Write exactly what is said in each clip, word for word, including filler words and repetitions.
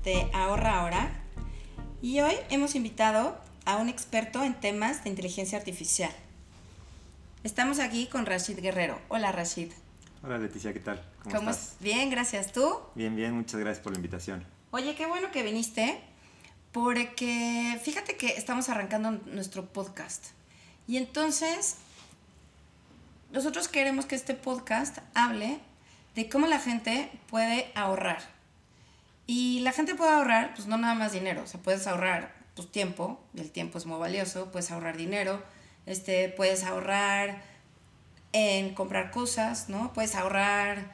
de Ahorra Ahora y hoy hemos invitado a un experto en temas de inteligencia artificial. Estamos aquí con Rashid Guerrero. Hola, Rashid. Hola, Leticia, ¿qué tal? ¿Cómo, ¿Cómo estás? Es? Bien, gracias. ¿Tú? Bien, bien, muchas gracias por la invitación. Oye, qué bueno que viniste, porque fíjate que estamos arrancando nuestro podcast. Y entonces, nosotros queremos que este podcast hable de cómo la gente puede ahorrar. Y la gente puede ahorrar, pues no nada más dinero, o sea, puedes ahorrar pues, tiempo, y el tiempo es muy valioso, puedes ahorrar dinero, este, puedes ahorrar en comprar cosas, ¿no? Puedes ahorrar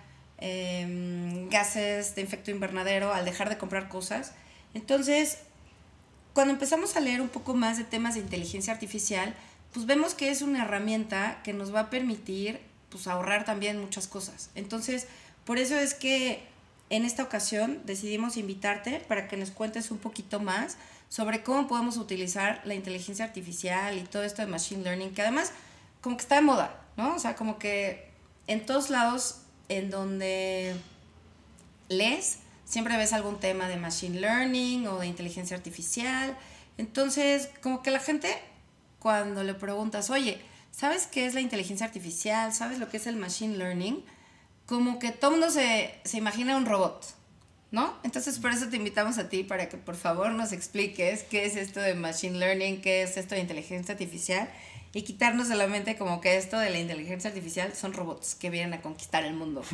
eh, gases de efecto invernadero al dejar de comprar cosas. Entonces, cuando empezamos a leer un poco más de temas de inteligencia artificial, pues vemos que es una herramienta que nos va a permitir pues, ahorrar también muchas cosas. Entonces, por eso es que en esta ocasión decidimos invitarte para que nos cuentes un poquito más sobre cómo podemos utilizar la inteligencia artificial y todo esto de machine learning, que además como que está de moda, ¿no? O sea, como que en todos lados en donde lees, siempre ves algún tema de machine learning o de inteligencia artificial. Entonces, como que la gente, cuando le preguntas, oye, ¿sabes qué es la inteligencia artificial? ¿Sabes lo que es el machine learning? Como que todo el mundo se, se imagina un robot, ¿no? Entonces, por eso te invitamos a ti para que por favor nos expliques qué es esto de machine learning, qué es esto de inteligencia artificial y quitarnos de la mente como que esto de la inteligencia artificial son robots que vienen a conquistar el mundo.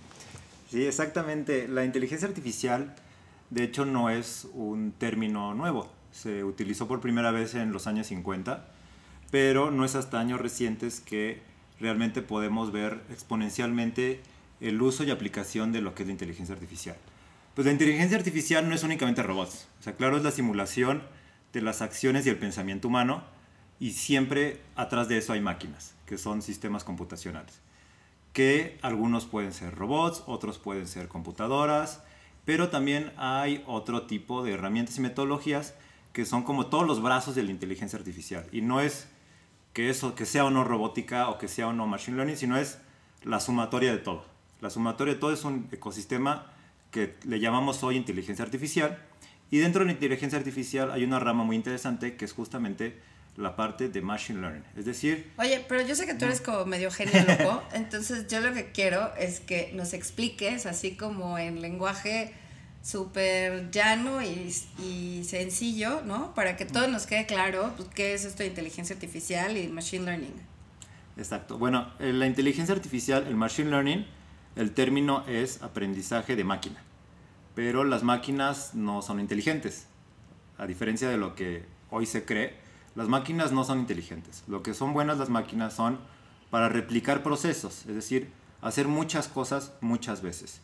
Sí, exactamente. La inteligencia artificial, de hecho, no es un término nuevo. Se utilizó por primera vez en los años cincuenta, pero no es hasta años recientes que realmente podemos ver exponencialmente el uso y aplicación de lo que es la inteligencia artificial. Pues la inteligencia artificial no es únicamente robots. O sea, claro, es la simulación de las acciones y el pensamiento humano, y siempre atrás de eso hay máquinas, que son sistemas computacionales. Que algunos pueden ser robots, otros pueden ser computadoras, pero también hay otro tipo de herramientas y metodologías que son como todos los brazos de la inteligencia artificial. Y no es que eso, que sea o no robótica o que sea o no machine learning, sino es la sumatoria de todo. La sumatoria de todo es un ecosistema que le llamamos hoy inteligencia artificial, y dentro de la inteligencia artificial hay una rama muy interesante que es justamente la parte de machine learning, es decir... Oye, pero yo sé que tú eres como medio genio loco, entonces yo lo que quiero es que nos expliques así como en lenguaje súper llano y, y sencillo, ¿no? Para que todo nos quede claro pues, qué es esto de inteligencia artificial y machine learning. Exacto. Bueno, la inteligencia artificial, el machine learning, el término es aprendizaje de máquina, pero las máquinas no son inteligentes. A diferencia de lo que hoy se cree, las máquinas no son inteligentes. Lo que son buenas las máquinas son para replicar procesos, es decir, hacer muchas cosas muchas veces.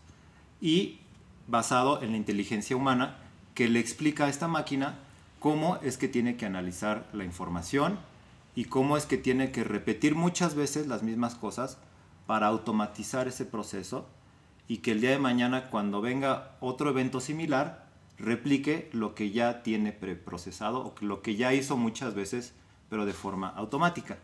Y basado en la inteligencia humana que le explica a esta máquina cómo es que tiene que analizar la información y cómo es que tiene que repetir muchas veces las mismas cosas para automatizar ese proceso y que el día de mañana, cuando venga otro evento similar, replique lo que ya tiene preprocesado o lo que ya hizo muchas veces, pero de forma automática.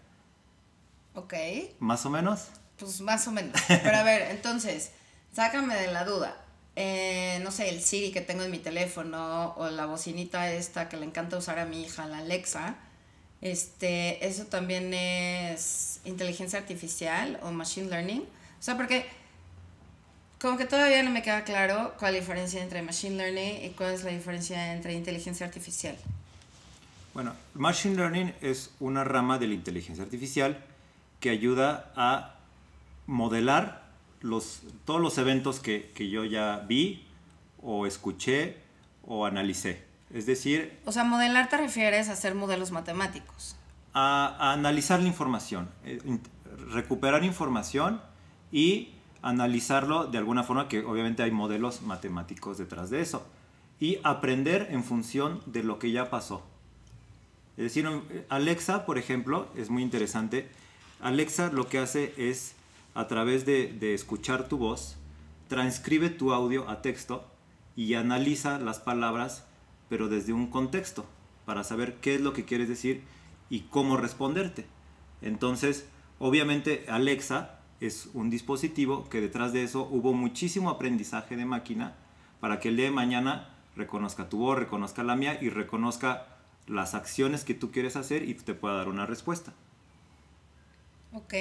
Ok. ¿Más o menos? Pues más o menos. Pero a ver, entonces, sácame de la duda. Eh, no sé, el Siri que tengo en mi teléfono o la bocinita esta que le encanta usar a mi hija, la Alexa, este, ¿eso también es inteligencia artificial o machine learning? O sea, porque como que todavía no me queda claro cuál es la diferencia entre machine learning y cuál es la diferencia entre inteligencia artificial. Bueno, machine learning es una rama de la inteligencia artificial que ayuda a modelar los, todos los eventos que, que yo ya vi o escuché o analicé. Es decir... O sea, modelar te refieres a hacer modelos matemáticos. A, a analizar la información, eh, recuperar información y analizarlo de alguna forma, que obviamente hay modelos matemáticos detrás de eso, y aprender en función de lo que ya pasó. Es decir, Alexa, por ejemplo, es muy interesante. Alexa lo que hace es, a través de, de escuchar tu voz, transcribe tu audio a texto y analiza las palabras, pero desde un contexto, para saber qué es lo que quieres decir y cómo responderte. Entonces, obviamente, Alexa es un dispositivo que detrás de eso hubo muchísimo aprendizaje de máquina para que el día de mañana reconozca tu voz, reconozca la mía y reconozca las acciones que tú quieres hacer y te pueda dar una respuesta. Ok.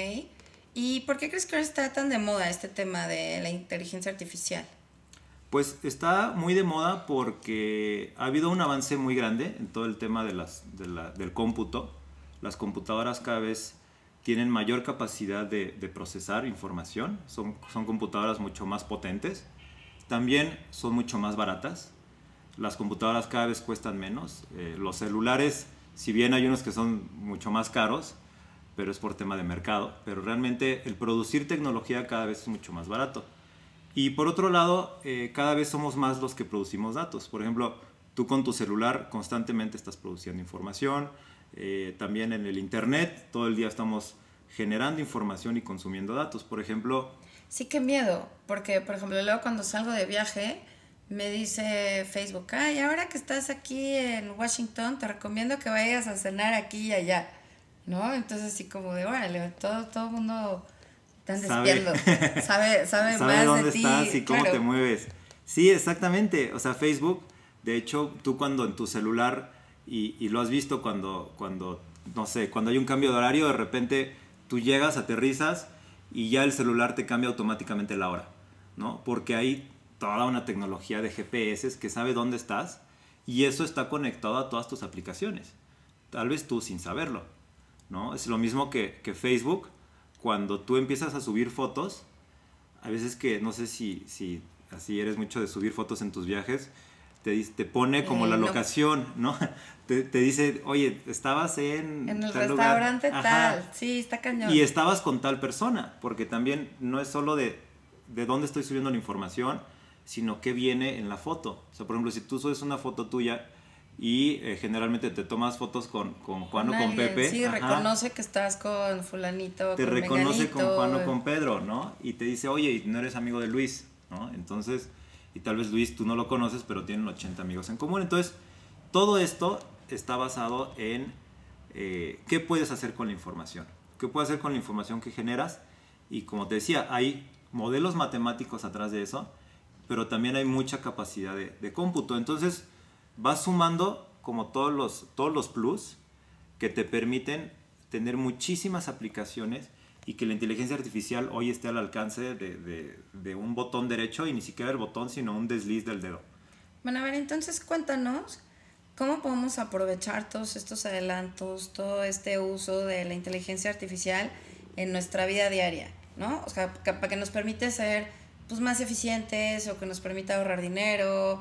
¿Y por qué crees que ahora está tan de moda este tema de la inteligencia artificial? Pues está muy de moda porque ha habido un avance muy grande en todo el tema de las, de la, del cómputo. Las computadoras cada vez tienen mayor capacidad de, de procesar información, son, son computadoras mucho más potentes, también son mucho más baratas, las computadoras cada vez cuestan menos, eh, los celulares, si bien hay unos que son mucho más caros, pero es por tema de mercado, pero realmente el producir tecnología cada vez es mucho más barato. Y por otro lado, eh, cada vez somos más los que producimos datos. Por ejemplo, tú con tu celular constantemente estás produciendo información, eh, también en el internet, todo el día estamos generando información y consumiendo datos. Por ejemplo... Sí, qué miedo, porque por ejemplo luego cuando salgo de viaje me dice Facebook, ay, ahora que estás aquí en Washington te recomiendo que vayas a cenar aquí y allá, ¿no? Entonces así como de, órale, todo, todo el mundo están despiando, sabe, sabe, sabe más dónde de ti, estás y cómo claro. te mueves. Sí, exactamente, o sea, Facebook, de hecho, tú cuando en tu celular, y, y lo has visto cuando, cuando, no sé, cuando hay un cambio de horario, de repente tú llegas, aterrizas y ya el celular te cambia automáticamente la hora, ¿no? Porque hay toda una tecnología de G P S que sabe dónde estás y eso está conectado a todas tus aplicaciones, tal vez tú sin saberlo, ¿no? Es lo mismo que, que Facebook, cuando tú empiezas a subir fotos, a veces que, no sé si, si así eres mucho de subir fotos en tus viajes, te, te pone como eh, la no. locación, ¿no? Te, te dice, oye, estabas en... En el tal restaurante lugar. tal, Ajá. sí, está cañón. Y estabas con tal persona, porque también no es solo de, de dónde estoy subiendo la información, sino qué viene en la foto. O sea, por ejemplo, si tú subes una foto tuya y eh, generalmente te tomas fotos con, con Juan Con o con alguien, Pepe. sí, Ajá, reconoce que estás con fulanito, te con reconoce con menganito. Juan o con Pedro, ¿no? Y te dice, oye, no eres amigo de Luis, ¿no? Entonces, y tal vez Luis tú no lo conoces, pero tienen ochenta amigos en común. Entonces, todo esto está basado en eh, qué puedes hacer con la información. ¿Qué puedes hacer con la información que generas? Y como te decía, hay modelos matemáticos atrás de eso, pero también hay mucha capacidad de, de cómputo. Entonces, vas sumando como todos los, todos los plus que te permiten tener muchísimas aplicaciones y que la inteligencia artificial hoy esté al alcance de, de, de un botón derecho y ni siquiera el botón, sino un desliz del dedo. Bueno, a ver, entonces cuéntanos cómo podemos aprovechar todos estos adelantos, todo este uso de la inteligencia artificial en nuestra vida diaria, ¿no? O sea, para que nos permite ser pues, más eficientes o que nos permita ahorrar dinero.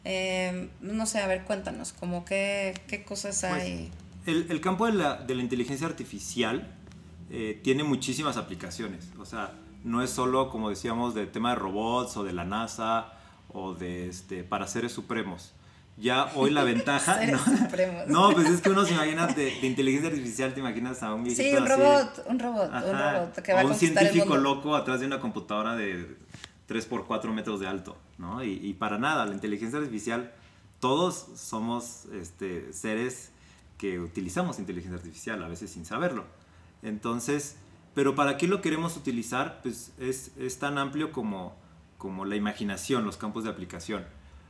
Eh, no sé, a ver, cuéntanos, como qué, qué cosas hay. Pues, el, el campo de la, de la inteligencia artificial eh, tiene muchísimas aplicaciones. O sea, no es solo, como decíamos, de tema de robots o de la NASA o de este, para seres supremos. Ya hoy la ventaja... Seres ¿no? supremos. No, pues es que uno se imagina de, de inteligencia artificial, te imaginas a un viejito Sí, un así, robot, un robot, ajá, un robot que va a o un conquistar el científico mundo. loco atrás de una computadora de tres por cuatro metros de alto, ¿no? Y, y para nada, la inteligencia artificial, todos somos este, seres que utilizamos inteligencia artificial, a veces sin saberlo. Entonces, pero ¿para qué lo queremos utilizar? Pues es, es tan amplio como, como la imaginación, los campos de aplicación.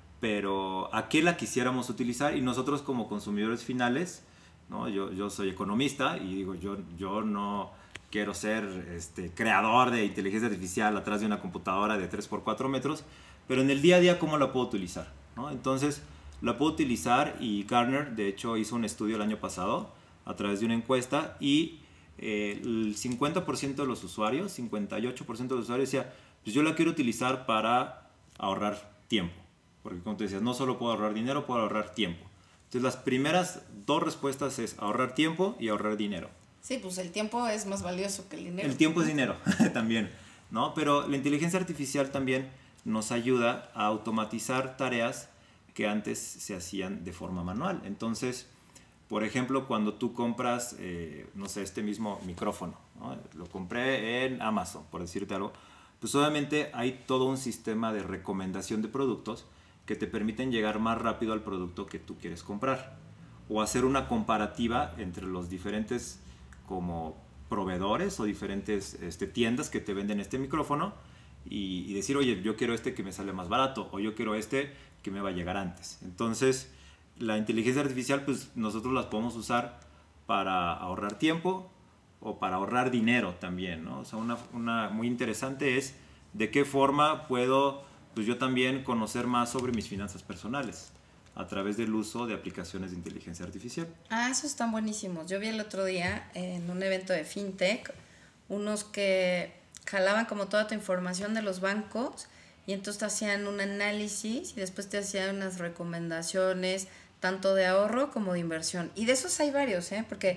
Pero ¿a qué la quisiéramos utilizar? Y nosotros como consumidores finales, ¿no? Yo, yo soy economista y digo, yo, yo no quiero ser este, creador de inteligencia artificial atrás de una computadora de tres por cuatro metros, pero en el día a día, ¿cómo la puedo utilizar? ¿No? Entonces, la puedo utilizar y Gartner, de hecho, hizo un estudio el año pasado a través de una encuesta y eh, el cincuenta por ciento de los usuarios, cincuenta y ocho por ciento de los usuarios decía, pues yo la quiero utilizar para ahorrar tiempo. Porque como te decías, no solo puedo ahorrar dinero, puedo ahorrar tiempo. Entonces las primeras dos respuestas es ahorrar tiempo y ahorrar dinero. Sí, pues el tiempo es más valioso que el dinero. El tiempo es dinero también, ¿no? Pero la inteligencia artificial también nos ayuda a automatizar tareas que antes se hacían de forma manual. Entonces, por ejemplo, cuando tú compras, eh, no sé, este mismo micrófono, ¿no? Lo compré en Amazon, por decirte algo, pues obviamente hay todo un sistema de recomendación de productos que te permiten llegar más rápido al producto que tú quieres comprar o hacer una comparativa entre los diferentes como proveedores o diferentes este, tiendas que te venden este micrófono y, y decir, oye, yo quiero este que me sale más barato, o yo quiero este que me va a llegar antes. Entonces, la inteligencia artificial, pues nosotros las podemos usar para ahorrar tiempo o para ahorrar dinero también, ¿no? O sea, una, una muy interesante es de qué forma puedo, pues yo también conocer más sobre mis finanzas personales a través del uso de aplicaciones de inteligencia artificial. Ah, esos están buenísimos. Yo vi el otro día en un evento de fintech unos que jalaban como toda tu información de los bancos y entonces te hacían un análisis y después te hacían unas recomendaciones tanto de ahorro como de inversión. Y de esos hay varios, ¿eh? Porque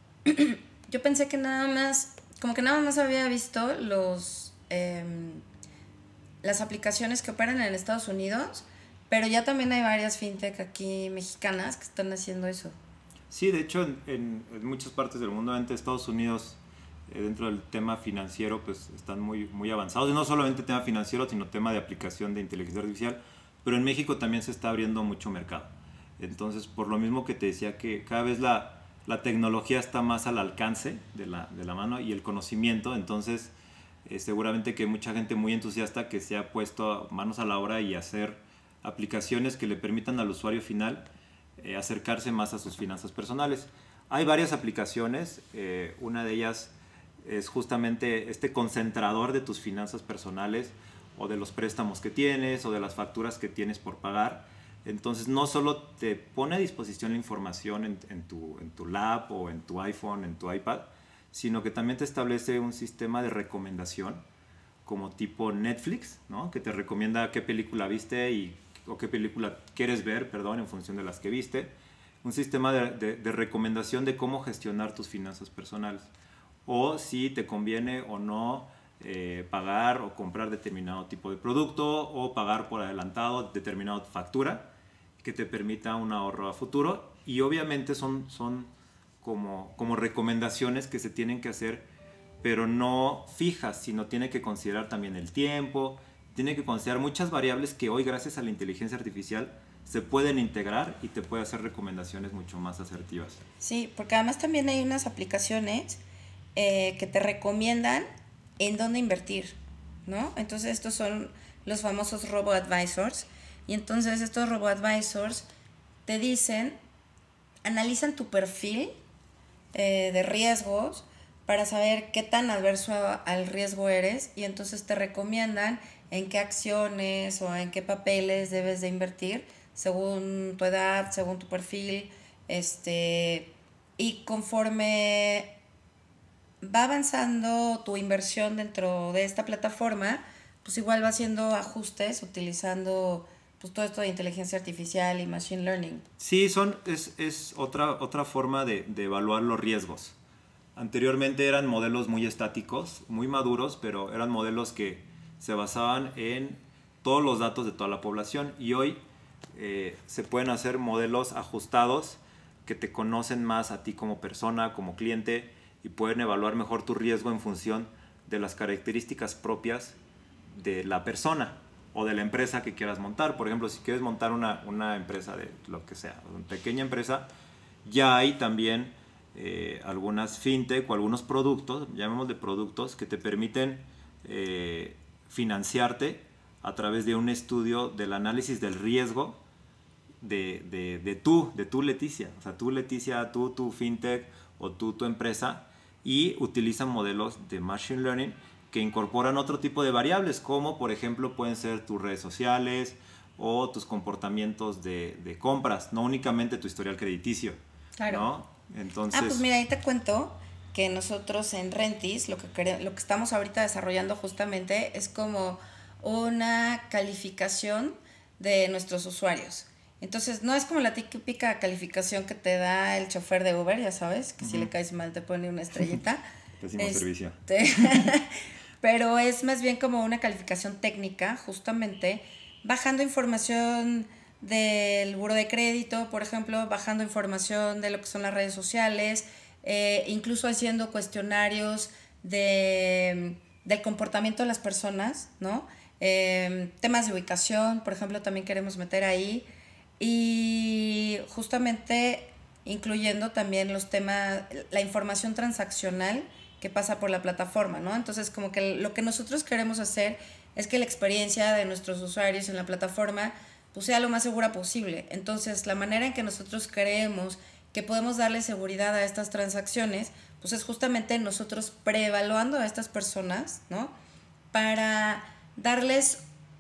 yo pensé que nada más, como que nada más había visto los eh, las aplicaciones que operan en Estados Unidos, pero ya también hay varias fintech aquí mexicanas que están haciendo eso. Sí, de hecho, en, en, en muchas partes del mundo, en Estados Unidos, eh, dentro del tema financiero, pues están muy, muy avanzados. Y no solamente tema financiero, sino tema de aplicación de inteligencia artificial. Pero en México también se está abriendo mucho mercado. Entonces, por lo mismo que te decía que cada vez la, la tecnología está más al alcance de la, de la mano y el conocimiento, entonces eh, seguramente que hay mucha gente muy entusiasta que se ha puesto manos a la obra y hacer aplicaciones que le permitan al usuario final eh, acercarse más a sus finanzas personales. Hay varias aplicaciones, eh, una de ellas es justamente este concentrador de tus finanzas personales o de los préstamos que tienes o de las facturas que tienes por pagar. Entonces no solo te pone a disposición la información en, en, tu, en tu lap o en tu iPhone, en tu iPad, sino que también te establece un sistema de recomendación como tipo Netflix, ¿no? Que te recomienda qué película viste y, o qué película quieres ver, perdón, en función de las que viste. Un sistema de, de, de recomendación de cómo gestionar tus finanzas personales o si te conviene o no eh, pagar o comprar determinado tipo de producto o pagar por adelantado determinada factura que te permita un ahorro a futuro. Y obviamente son, son como, como recomendaciones que se tienen que hacer, pero no fijas, sino tiene que considerar también el tiempo, tiene que considerar muchas variables que hoy gracias a la inteligencia artificial se pueden integrar y te puede hacer recomendaciones mucho más asertivas. Sí, porque además también hay unas aplicaciones eh, que te recomiendan en dónde invertir, ¿no? Entonces estos son los famosos robo-advisors. Y entonces estos robo-advisors te dicen, analizan tu perfil eh, de riesgos para saber qué tan adverso a, al riesgo eres y entonces te recomiendan en qué acciones o en qué papeles debes de invertir según tu edad, según tu perfil, este, y conforme va avanzando tu inversión dentro de esta plataforma, pues igual va haciendo ajustes utilizando pues todo esto de inteligencia artificial y machine learning. Sí, son, es, es otra, otra forma de, de evaluar los riesgos. Anteriormente eran modelos muy estáticos, muy maduros, pero eran modelos que se basaban en todos los datos de toda la población y hoy eh, se pueden hacer modelos ajustados que te conocen más a ti como persona, como cliente y pueden evaluar mejor tu riesgo en función de las características propias de la persona o de la empresa que quieras montar. Por ejemplo, si quieres montar una, una empresa de lo que sea, una pequeña empresa, ya hay también eh, algunas fintech o algunos productos, llamémosle productos, que te permiten eh, financiarte a través de un estudio del análisis del riesgo de, de, de tú, de tú Leticia. O sea, tú Leticia, tú, tu fintech o tú, tu empresa, y utilizan modelos de machine learning que incorporan otro tipo de variables, como por ejemplo pueden ser tus redes sociales o tus comportamientos de, de compras, no únicamente tu historial crediticio. Claro. ¿No? Entonces, ah, pues mira, ahí te cuento que nosotros en Rentis lo que, quere- lo que estamos ahorita desarrollando justamente es como una calificación de nuestros usuarios. Entonces, no es como la típica calificación que te da el chofer de Uber, ya sabes, que uh-huh. si le caes mal te pone una estrellita. Pésimo este, servicio. Pero es más bien como una calificación técnica, justamente bajando información del buro de crédito, por ejemplo, bajando información de lo que son las redes sociales, eh, incluso haciendo cuestionarios de, del comportamiento de las personas, ¿no? Eh, temas de ubicación, por ejemplo, también queremos meter ahí, y justamente incluyendo también los temas, la información transaccional que pasa por la plataforma, ¿no? Entonces, como que lo que nosotros queremos hacer es que la experiencia de nuestros usuarios en la plataforma pues sea lo más segura posible. Entonces, la manera en que nosotros creemos que podemos darle seguridad a estas transacciones, pues es justamente nosotros preevaluando a estas personas, ¿no? Para darles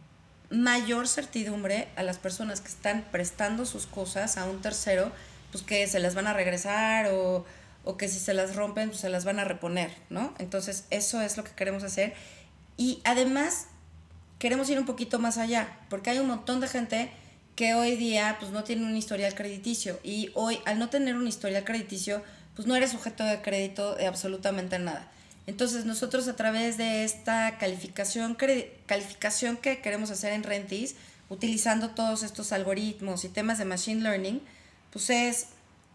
mayor certidumbre a las personas que están prestando sus cosas a un tercero, pues que se las van a regresar o, o que si se las rompen, pues se las van a reponer, ¿no? Entonces, eso es lo que queremos hacer. Y además, queremos ir un poquito más allá, porque hay un montón de gente que hoy día pues no tiene un historial crediticio, y hoy al no tener un historial crediticio pues no eres sujeto de crédito de absolutamente nada. Entonces nosotros a través de esta calificación, cre- calificación que queremos hacer en Rentis, utilizando todos estos algoritmos y temas de machine learning, pues es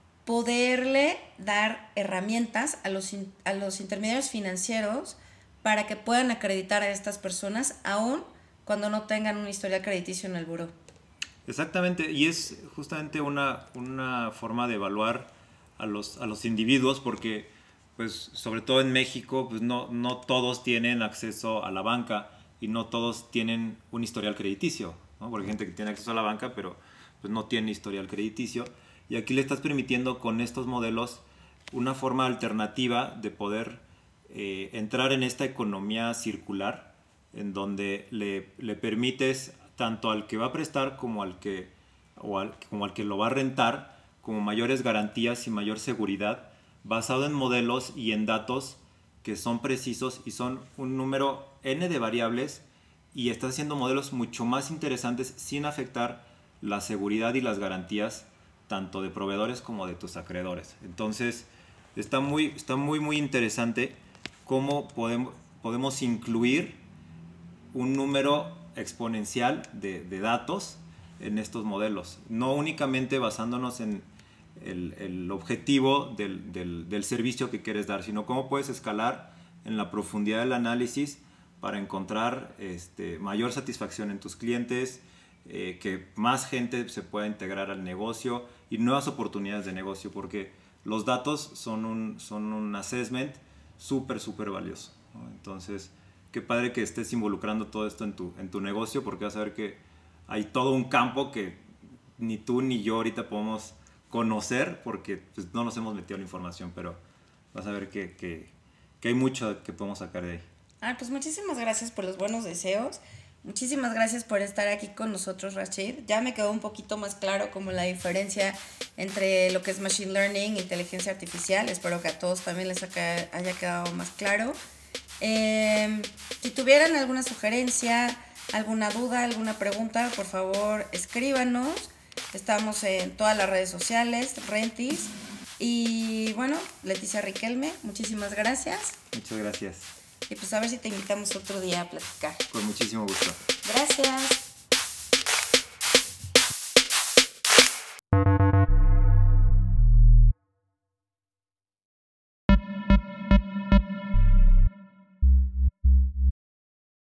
poderle dar herramientas a los, in- a los intermediarios financieros para que puedan acreditar a estas personas aún cuando no tengan un historial crediticio en el buró. Exactamente, y es justamente una, una forma de evaluar a los, a los individuos, porque pues sobre todo en México pues no, no todos tienen acceso a la banca y no todos tienen un historial crediticio, ¿no? Porque hay gente que tiene acceso a la banca pero pues no tiene historial crediticio, y aquí le estás permitiendo con estos modelos una forma alternativa de poder eh, entrar en esta economía circular, en donde le, le permites tanto al que va a prestar como al que, o al, como al que lo va a rentar, como mayores garantías y mayor seguridad, basado en modelos y en datos que son precisos y son un número N de variables, y estás haciendo modelos mucho más interesantes sin afectar la seguridad y las garantías tanto de proveedores como de tus acreedores. Entonces está muy, está muy, muy interesante cómo podemos, podemos incluir un número exponencial de, de datos en estos modelos, no únicamente basándonos en el, el objetivo del, del, del servicio que quieres dar, sino cómo puedes escalar en la profundidad del análisis para encontrar este, mayor satisfacción en tus clientes, eh, que más gente se pueda integrar al negocio y nuevas oportunidades de negocio, porque los datos son un, son un assessment súper, súper valioso, ¿no? Entonces, qué padre que estés involucrando todo esto en tu, en tu negocio, porque vas a ver que hay todo un campo que ni tú ni yo ahorita podemos conocer, porque pues, no nos hemos metido en la información, pero vas a ver que, que, que hay mucho que podemos sacar de ahí. Ah, pues muchísimas gracias por los buenos deseos. Muchísimas gracias por estar aquí con nosotros, Rachid. Ya me quedó un poquito más claro como la diferencia entre lo que es Machine Learning e inteligencia artificial. Espero que a todos también les haya quedado más claro. Eh, si tuvieran alguna sugerencia, alguna duda, alguna pregunta, por favor escríbanos. Estamos en todas las redes sociales, Rentis. Y bueno, Leticia Riquelme, muchísimas gracias. Muchas gracias. Y pues a ver si te invitamos otro día a platicar. Con muchísimo gusto. Gracias.